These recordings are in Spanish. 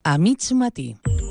A mig matí.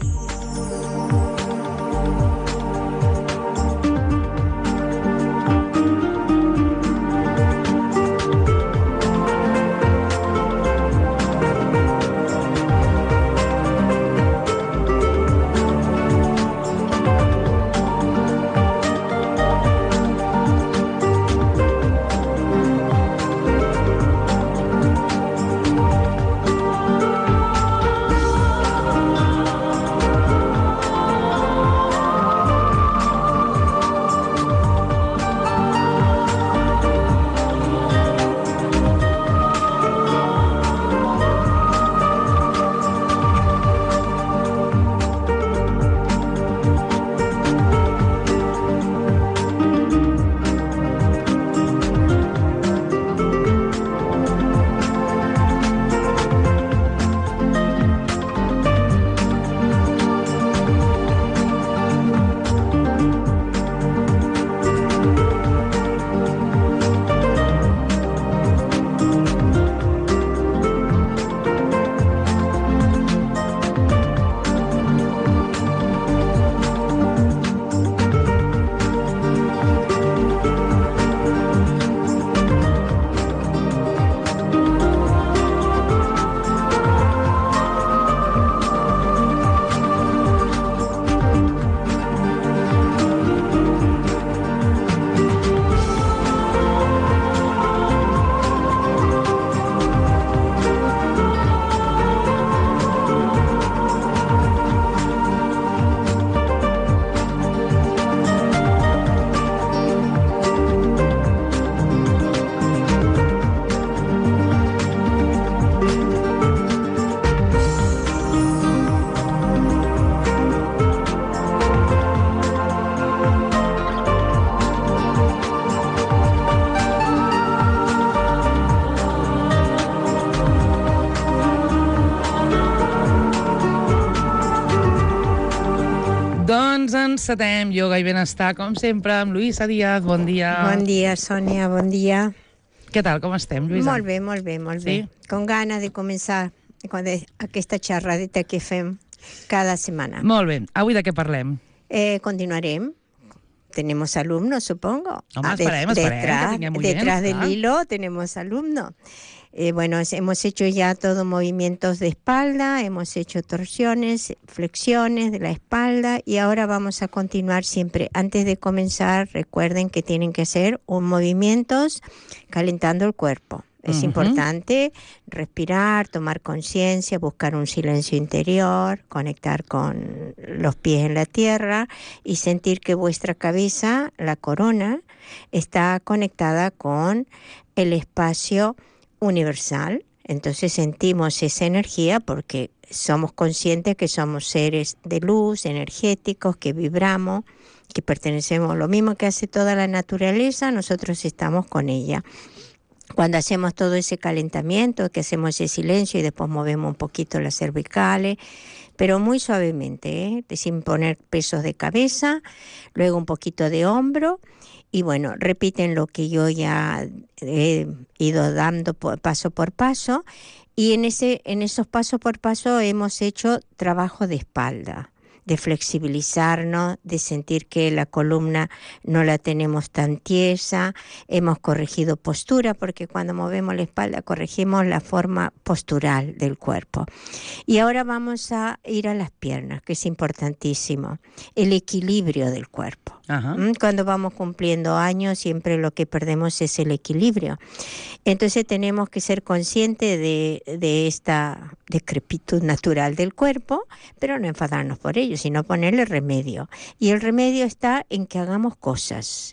Doncs encetem Yoga i Benestar, com sempre, amb Lluïsa Díaz. Bon dia. Bon dia, Sònia, bon dia. Què tal, com estem, Lluïsa? Molt bé, molt bé, molt bé. Sí? Con ganes de començar aquesta xerradeta que fem cada setmana. Molt bé. Avui de què parlem? Continuarem. Tenemos alumnos, supongo. Home, esperem, que tinguem oients. Detrás del hilo tenemos alumnos. Bueno, hemos hecho ya todos movimientos de espalda, hemos hecho torsiones, flexiones de la espalda y ahora vamos a continuar siempre. Antes de comenzar, recuerden que tienen que hacer movimientos calentando el cuerpo. Es importante respirar, tomar conciencia, buscar un silencio interior, conectar con los pies en la tierra y sentir que vuestra cabeza, la corona, está conectada con el espacio universal. Entonces sentimos esa energía porque somos conscientes que somos seres de luz, energéticos, que vibramos, que pertenecemos, lo mismo que hace toda la naturaleza, nosotros estamos con ella. Cuando hacemos todo ese calentamiento, que hacemos ese silencio y después movemos un poquito las cervicales, pero muy suavemente, sin poner pesos de cabeza, luego un poquito de hombro. Y bueno, repiten lo que yo ya he ido dando paso por paso. Y en esos paso por paso hemos hecho trabajo de espalda, de flexibilizarnos, de sentir que la columna no la tenemos tan tiesa. Hemos corregido postura, porque cuando movemos la espalda corregimos la forma postural del cuerpo. Y ahora vamos a ir a las piernas, que es importantísimo. El equilibrio del cuerpo. Ajá. Cuando vamos cumpliendo años, siempre lo que perdemos es el equilibrio. Entonces tenemos que ser conscientes de esta decrepitud natural del cuerpo, pero no enfadarnos por ello, sino ponerle remedio. Y el remedio está en que hagamos cosas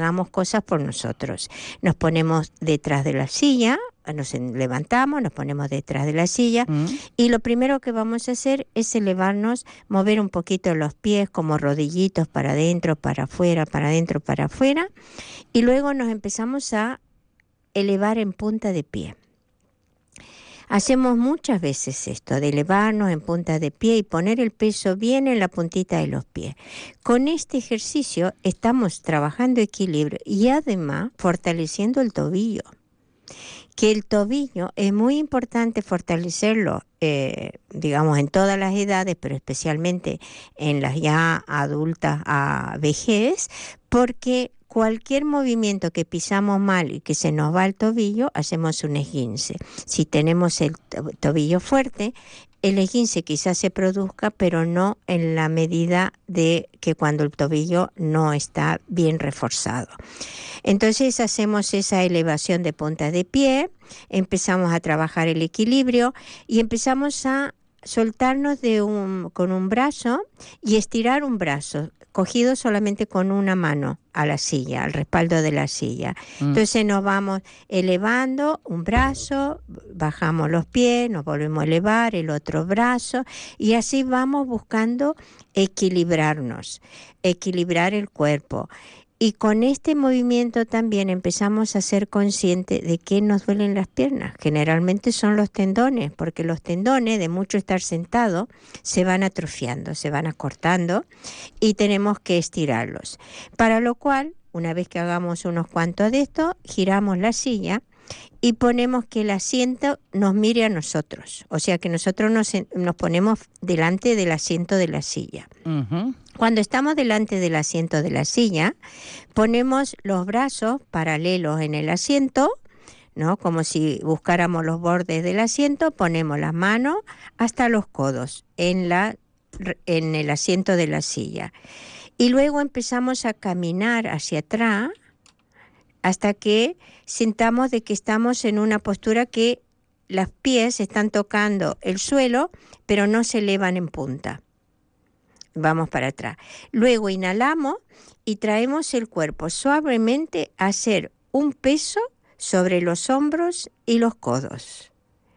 por nosotros. Nos ponemos detrás de la silla, nos levantamos, nos ponemos detrás de la silla y lo primero que vamos a hacer es elevarnos, mover un poquito los pies como rodillitos para adentro, para afuera, para adentro, para afuera, y luego nos empezamos a elevar en punta de pie. Hacemos muchas veces esto, de elevarnos en punta de pie y poner el peso bien en la puntita de los pies. Con este ejercicio estamos trabajando equilibrio y además fortaleciendo el tobillo. que el tobillo es muy importante fortalecerlo, digamos, en todas las edades, pero especialmente en las ya adultas a vejez, porque cualquier movimiento que pisamos mal y que se nos va el tobillo, hacemos un esguince. Si tenemos el tobillo fuerte, el esguince quizás se produzca, pero no en la medida de que cuando el tobillo no está bien reforzado. Entonces hacemos esa elevación de punta de pie, empezamos a trabajar el equilibrio y empezamos a soltarnos con un brazo y estirar un brazo, cogido solamente con una mano a la silla, al respaldo de la silla. Entonces nos vamos elevando un brazo, bajamos los pies, nos volvemos a elevar el otro brazo y así vamos buscando equilibrarnos, equilibrar el cuerpo. Y con este movimiento también empezamos a ser conscientes de que nos duelen las piernas. Generalmente son los tendones, porque los tendones, de mucho estar sentado, se van atrofiando, se van acortando y tenemos que estirarlos. Para lo cual, una vez que hagamos unos cuantos de esto, giramos la silla y ponemos que el asiento nos mire a nosotros. O sea que nosotros nos ponemos delante del asiento de la silla. Uh-huh. Cuando estamos delante del asiento de la silla, ponemos los brazos paralelos en el asiento, ¿no? Como si buscáramos los bordes del asiento, ponemos las manos hasta los codos en el asiento de la silla. Y luego empezamos a caminar hacia atrás hasta que sintamos de que estamos en una postura que los pies están tocando el suelo, pero no se elevan en punta. Vamos para atrás. Luego inhalamos y traemos el cuerpo suavemente a hacer un peso sobre los hombros y los codos.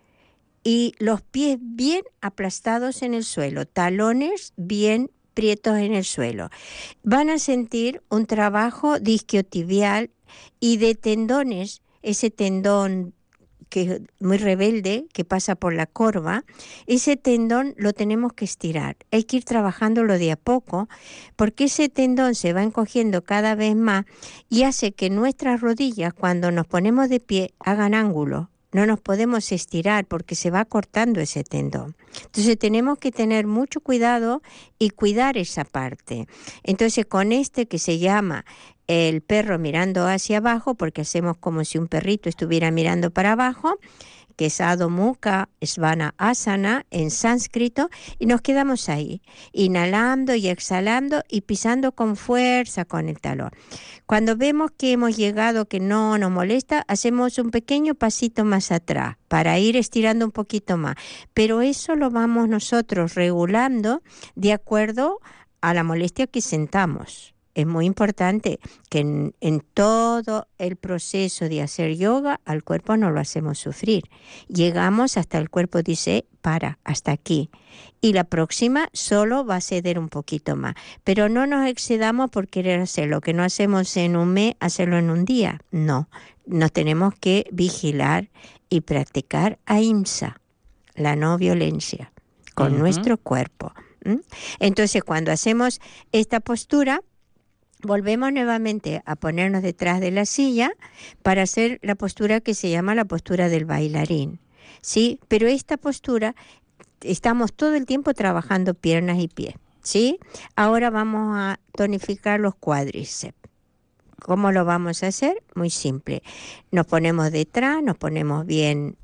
Y los pies bien aplastados en el suelo, talones bien prietos en el suelo. Van a sentir un trabajo de isquiotibial y de tendones, ese tendón que es muy rebelde, que pasa por la corva, ese tendón lo tenemos que estirar. Hay que ir trabajándolo de a poco, porque ese tendón se va encogiendo cada vez más y hace que nuestras rodillas, cuando nos ponemos de pie, hagan ángulo. No nos podemos estirar porque se va cortando ese tendón. Entonces tenemos que tener mucho cuidado y cuidar esa parte. Entonces con este que se llama el perro mirando hacia abajo, porque hacemos como si un perrito estuviera mirando para abajo, que es Adho Mukha Svanasana en sánscrito, y nos quedamos ahí, inhalando y exhalando y pisando con fuerza con el talón. Cuando vemos que hemos llegado, que no nos molesta, hacemos un pequeño pasito más atrás para ir estirando un poquito más, pero eso lo vamos nosotros regulando de acuerdo a la molestia que sentamos. Es muy importante que en todo el proceso de hacer yoga al cuerpo no lo hacemos sufrir. Llegamos hasta el cuerpo dice, para, hasta aquí. Y la próxima solo va a ceder un poquito más. Pero no nos excedamos por querer hacer lo que no hacemos en un mes, hacerlo en un día. No, nos tenemos que vigilar y practicar ahimsa, la no violencia, con nuestro cuerpo. Entonces, cuando hacemos esta postura, volvemos nuevamente a ponernos detrás de la silla para hacer la postura que se llama la postura del bailarín, ¿sí? Pero esta postura estamos todo el tiempo trabajando piernas y pies, ¿sí? Ahora vamos a tonificar los cuádriceps. ¿Cómo lo vamos a hacer? Muy simple. Nos ponemos detrás, nos ponemos bien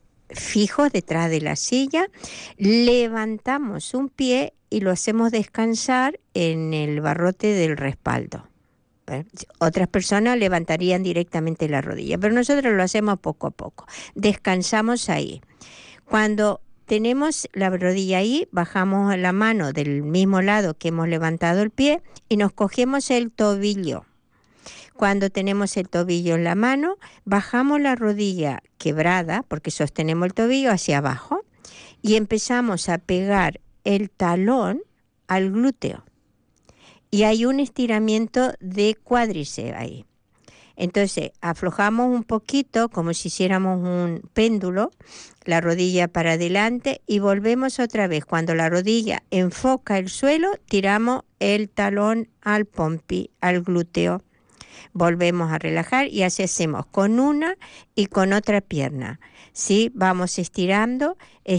fijos detrás de la silla, levantamos un pie y lo hacemos descansar en el barrote del respaldo. Otras personas levantarían directamente la rodilla, pero nosotros lo hacemos poco a poco. Descansamos ahí. Cuando tenemos la rodilla ahí, bajamos la mano del mismo lado que hemos levantado el pie y nos cogemos el tobillo. Cuando tenemos el tobillo en la mano, bajamos la rodilla quebrada, porque sostenemos el tobillo hacia abajo, y empezamos a pegar el talón al glúteo. Y hay un estiramiento de cuádriceps ahí. Entonces, aflojamos un poquito, como si hiciéramos un péndulo, la rodilla para adelante y volvemos otra vez. Cuando la rodilla enfoca el suelo, tiramos el talón al pompi, al glúteo. Volvemos a relajar y así hacemos con una y con otra pierna. ¿Sí? Vamos estirando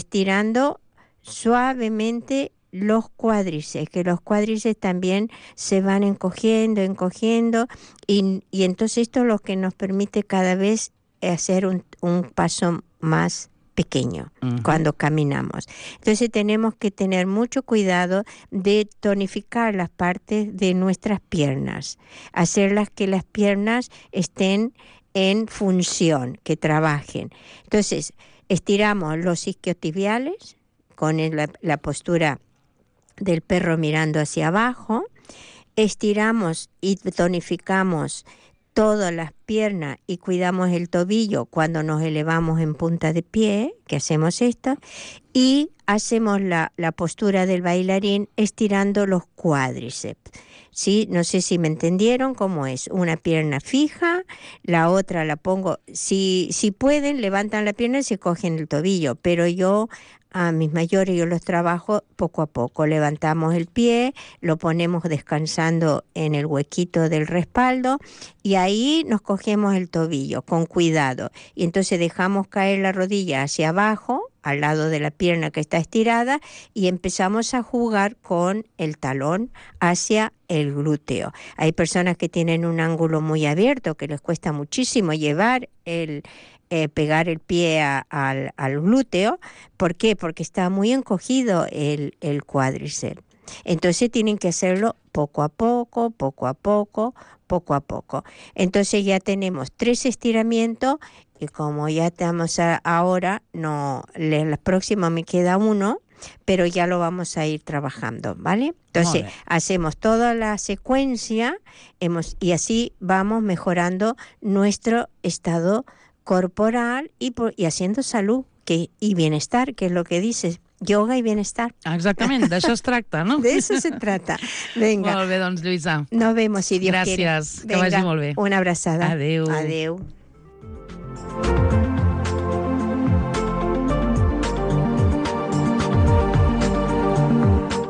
suavemente los cuádriceps, que los cuádriceps también se van encogiendo, y entonces esto es lo que nos permite cada vez hacer un paso más pequeño cuando caminamos. Entonces tenemos que tener mucho cuidado de tonificar las partes de nuestras piernas, hacerlas que las piernas estén en función, que trabajen. Entonces estiramos los isquiotibiales con la postura del perro mirando hacia abajo, estiramos y tonificamos todas las piernas y cuidamos el tobillo cuando nos elevamos en punta de pie, que hacemos esto, y hacemos la postura del bailarín estirando los cuádriceps. ¿Sí? No sé si me entendieron cómo es. Una pierna fija, la otra la pongo, si pueden, levantan la pierna y se cogen el tobillo, pero a mis mayores yo los trabajo poco a poco. Levantamos el pie, lo ponemos descansando en el huequito del respaldo y ahí nos cogemos el tobillo con cuidado. Y entonces dejamos caer la rodilla hacia abajo, al lado de la pierna que está estirada, y empezamos a jugar con el talón hacia el glúteo. Hay personas que tienen un ángulo muy abierto, que les cuesta muchísimo llevar pegar el pie al glúteo. ¿Por qué? Porque está muy encogido el cuádriceps. Entonces tienen que hacerlo poco a poco. Entonces ya tenemos 3 estiramientos y como ya estamos ahora, la próxima me queda 1, pero ya lo vamos a ir trabajando, ¿vale? Entonces hacemos toda la secuencia y así vamos mejorando nuestro estado corporal y haciendo salud y bienestar, que es lo que dices, yoga y bienestar. Exactament, d'això es tracta, no? De eso se trata. Venga. Molt bé, doncs, Lluïsa. Nos vemos, si Dios quiere. Gràcies, que Venga, vagi molt bé. Una abraçada. Adéu. Adéu.